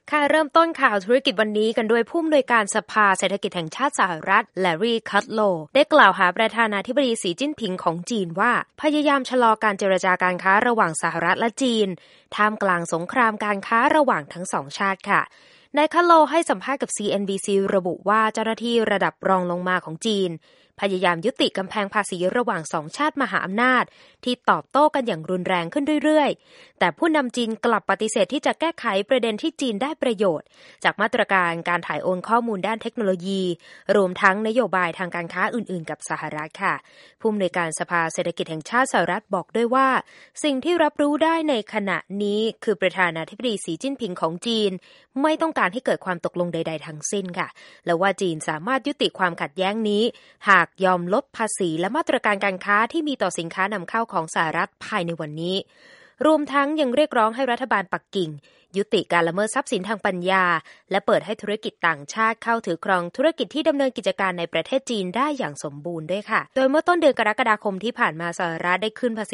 ค่ะเริ่มต้นข่าวธุรกิจวันนี้กันด้วยผู้อำนวยการสภาเศรษฐกิจแห่งชาติสหรัฐแลรี่คัตโลได้กล่าวหาประธานาธิบดีสีจิ้นผิงของจีนว่าพยายามชะลอการเจรจาการค้าระหว่างสหรัฐและจีนท่ามกลางสงครามการค้าระหว่างทั้งสองชาติค่ะนายคัตโลให้สัมภาษณ์กับ CNBC ระบุว่าเจ้าหน้าที่ระดับรองลงมาของจีนพยายามยุติกำแพงภาษีระหว่างสองชาติมหาอำนาจที่ตอบโต้กันอย่างรุนแรงขึ้นเรื่อยๆแต่ผู้นำจีนกลับปฏิเสธที่จะแก้ไขประเด็นที่จีนได้ประโยชน์จากมาตรการการถ่ายโอนข้อมูลด้านเทคโนโลยีรวมทั้งนโยบายทางการค้าอื่นๆกับสหรัฐค่ะผู้อำนวยการสภาเศรษฐกิจแห่งชาติสหรัฐบอกด้วยว่าสิ่งที่รับรู้ได้ในขณะนี้คือประธานาธิบดีสีจิ้นผิงของจีนไม่ต้องการให้เกิดความตกลงใดๆทั้งสิ้นค่ะและว่าจีนสามารถยุติความขัดแย้งนี้หากยอมลดภาษีและมาตรการการค้าที่มีต่อสินค้านำเข้าของสหรัฐภายในวันนี้รวมทั้งยังเรียกร้องให้รัฐบาลปักกิ่งยุติการละเมิดทรัพย์สินทางปัญญาและเปิดให้ธุรกิจต่างชาติเข้าถือครองธุรกิจที่ดำเนินกิจการในประเทศจีนได้อย่างสมบูรณ์ด้วยค่ะโดยเมื่อต้นเดือนกรกฎาคมที่ผ่านมาสหรัฐได้ขึ้นภาษี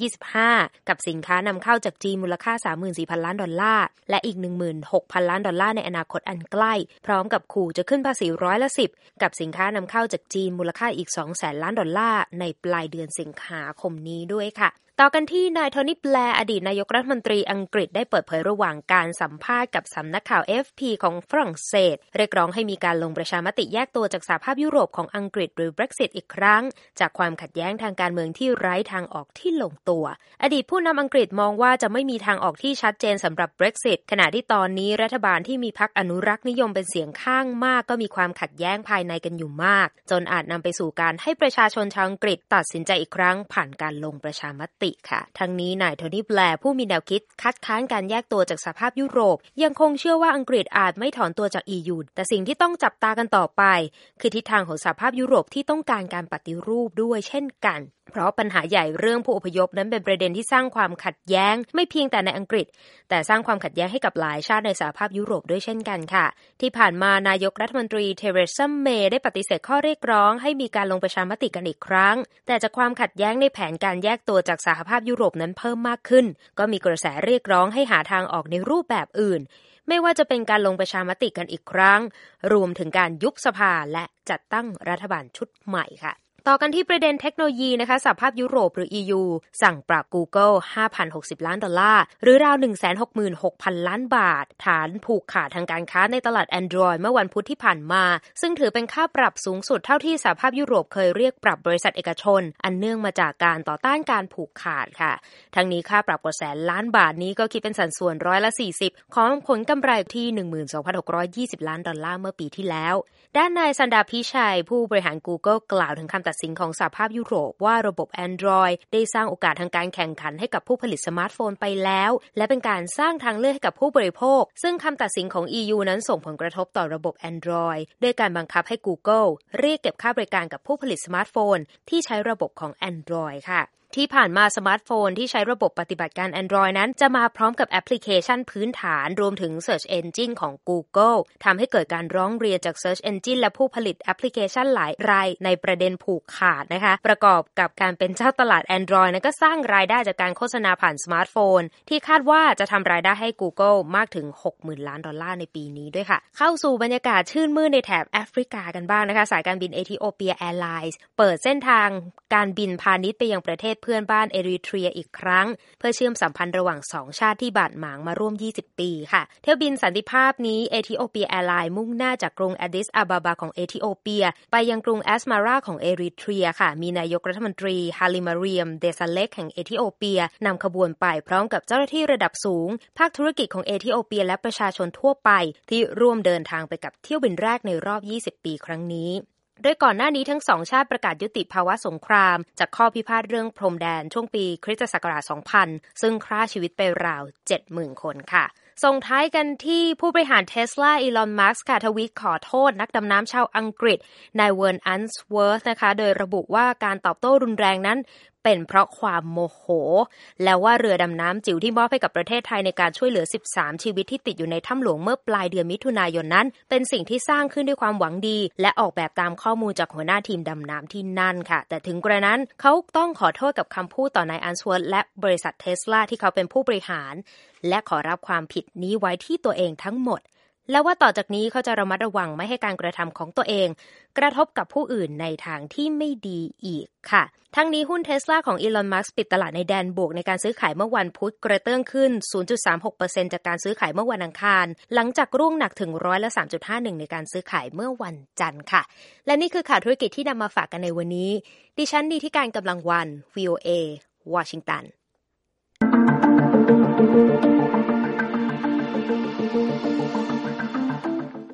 25%กับสินค้านำเข้าจากจีนมูลค่า 34,000 ล้านดอลลาร์และอีก 16,000 ล้านดอลลาร์ในอนาคตอันใกล้พร้อมกับขู่จะขึ้นภาษี10%กับสินค้านำเข้าจากจีนมูลค่าอีก 200,000 ล้านดอลลาร์ในปลายเดือนสิงหาคมนี้ด้วยค่ะต่อกันที่นายโทนี่แบลร์อดีตนายกรัฐมนตรีอังกฤษได้เปิดเผยระหว่างการสัมภาษณ์กับสำนักข่าว AFP ของฝรั่งเศสเรียกร้องให้มีการลงประชามติแยกตัวจากสหภาพยุโรปของอังกฤษหรือ Brexit อีกครั้งจากความขัดแย้งทางการเมืองที่ไร้ทางออกที่ลงตัวอดีตผู้นำอังกฤษมองว่าจะไม่มีทางออกที่ชัดเจนสำหรับ Brexit ขณะที่ตอนนี้รัฐบาลที่มีพรรคอนุรักษ์นิยมเป็นเสียงข้างมากก็มีความขัดแย้งภายในกันอยู่มากจนอาจนำไปสู่การให้ประชาชนชาวอังกฤษตัดสินใจอีกครั้งผ่านการลงประชามติค่ะทั้งนี้นายโทนี่แบลร์ผู้มีแนวคิดคัดค้านการแยกตัวจากสหภาพยุโรปยังคงเชื่อว่าอังกฤษอาจไม่ถอนตัวจาก EU แต่สิ่งที่ต้องจับตากันต่อไปคือทิศทางของสหภาพยุโรปที่ต้องการการปฏิรูปด้วยเช่นกันเพราะปัญหาใหญ่เรื่องผู้อพยพนั้นเป็นประเด็นที่สร้างความขัดแย้งไม่เพียงแต่ในอังกฤษแต่สร้างความขัดแย้งให้กับหลายชาติในสหภาพยุโรปด้วยเช่นกันค่ะที่ผ่านมานายกรัฐมนตรีเทเรซาเมย์ได้ปฏิเสธข้อเรียกร้องให้มีการลงประชามติกันอีกครั้งแต่จากความขัดแย้งในแผนการแยกตัวจากสหภาพยุโรปนั้นเพิ่มมากขึ้นก็มีกระแสเรียกร้องให้หาทางออกในรูปแบบอื่นไม่ว่าจะเป็นการลงประชามติกันอีกครั้งรวมถึงการยุบสภาและจัดตั้งรัฐบาลชุดใหม่ค่ะต่อกันที่ประเด็นเทคโนโลยีนะคะสหภาพยุโรปหรือ EU สั่งปรับ Google 5,060 ล้านดอลลาร์หรือราว 166,000 ล้านบาทฐานผูกขาดทางการค้าในตลาด Android เมื่อวันพุธที่ผ่านมาซึ่งถือเป็นค่าปรับสูงสุดเท่าที่สหภาพยุโรปเคยเรียกปรับบริษัทเอกชนอันเนื่องมาจากการต่อต้านการผูกขาดค่ะทั้งนี้ค่าปรับกว่าแสนล้านบาทนี้ก็คิดเป็นสัดส่วน40%ของผลกำไรที่ 12,620 ล้านดอลลาร์เมื่อปีที่แล้วด้านนายสันดาพิชัยผู้บริหาร Google กล่าวถึงคำตัดสินของสหภาพยุโรปว่าระบบ Android ได้สร้างโอกาสทางการแข่งขันให้กับผู้ผลิตสมาร์ทโฟนไปแล้วและเป็นการสร้างทางเลือกให้กับผู้บริโภคซึ่งคำตัดสินของ EU นั้นส่งผลกระทบต่อระบบ Android ด้วยการบังคับให้ Google เรียกเก็บค่าบริการกับผู้ผลิตสมาร์ทโฟนที่ใช้ระบบของ Android ค่ะที่ผ่านมาสมาร์ทโฟนที่ใช้ระบบปฏิบัติการ Android นั้นจะมาพร้อมกับแอปพลิเคชันพื้นฐานรวมถึง Search Engine ของ Google ทำให้เกิดการร้องเรียนจาก Search Engine และผู้ผลิตแอปพลิเคชันหลายรายในประเด็นผูกขาดนะคะประกอบกับการเป็นเจ้าตลาด Android นั้นก็สร้างรายได้จากการโฆษณาผ่านสมาร์ทโฟนที่คาดว่าจะทำรายได้ให้ Google มากถึง 60,000 ล้านดอลลาร์ในปีนี้ด้วยค่ะเข้าสู่บรรยากาศชื่นมื่นในแถบแอฟริกากันบ้างนะคะสายการบินเอธิโอเปียแอร์ไลน์เปิดเส้นทางการบินพาณิชย์ไปยังประเทศเพื่อนบ้านเอริเทรียอีกครั้งเพื่อเชื่อมสัมพันธ์ระหว่าง2ชาติที่บาดหมางมาร่วม20ปีค่ะเที่ยวบินสันติภาพนี้เอธิโอเปียแอร์ไลน์มุ่งหน้าจากกรุงแอดิสอาบาบาของเอธิโอเปียไปยังกรุงแอสมาราของเอริเทรียค่ะมีนายกรัฐมนตรีฮาลิมาเรียมเดซาเล็กแห่งเอธิโอเปียนำขบวนไปพร้อมกับเจ้าหน้าที่ระดับสูงภาคธุรกิจของเอธิโอเปียและประชาชนทั่วไปที่ร่วมเดินทางไปกับเที่ยวบินแรกในรอบ20ปีครั้งนี้โดยก่อนหน้านี้ทั้งสองชาติประกาศยุติภาวะสงครามจากข้อพิพาทเรื่องพรมแดนช่วงปีคริสตศักราช 2000 ซึ่งฆ่าชีวิตไปราว 70,000 คนค่ะส่งท้ายกันที่ผู้บริหาร Tesla อีลอน มัสก์ค่ะทวีตขอโทษนักดำน้ำชาวอังกฤษนายเวิร์น อันส์เวิร์ธนะคะโดยระบุว่าการตอบโต้รุนแรงนั้นเป็นเพราะความโมโหแล้วว่าเรือดำน้ำจิ๋วที่มอบให้กับประเทศไทยในการช่วยเหลือ13ชีวิตที่ติดอยู่ในถ้ำหลวงเมื่อปลายเดือนมิถุนายนนั้นเป็นสิ่งที่สร้างขึ้นด้วยความหวังดีและออกแบบตามข้อมูลจากหัวหน้าทีมดำน้ำที่นั่นค่ะแต่ถึงกระนั้นเขาต้องขอโทษกับคำพูดต่อนายอันสเวิร์ธและบริษัท Tesla ที่เขาเป็นผู้บริหารและขอรับความผิดนี้ไว้ที่ตัวเองทั้งหมดและว่าต่อจากนี้เขาจะระมัดระวังไม่ให้การกระทำของตัวเองกระทบกับผู้อื่นในทางที่ไม่ดีอีกค่ะทั้งนี้หุ้น Tesla ของ Elon Musk ปิดตลาดในแดนบวกในการซื้อขายเมื่อวันพุธกระเตื้องขึ้น 0.36% จากการซื้อขายเมื่อวันอังคารหลังจากร่วงหนักถึง3.51% ในการซื้อขายเมื่อวันจันทร์ค่ะและนี่คือข่าวธุรกิจที่นำมาฝากกันในวันนี้ดิฉันดีที่การกำลังวัน VOA วอชิงตัน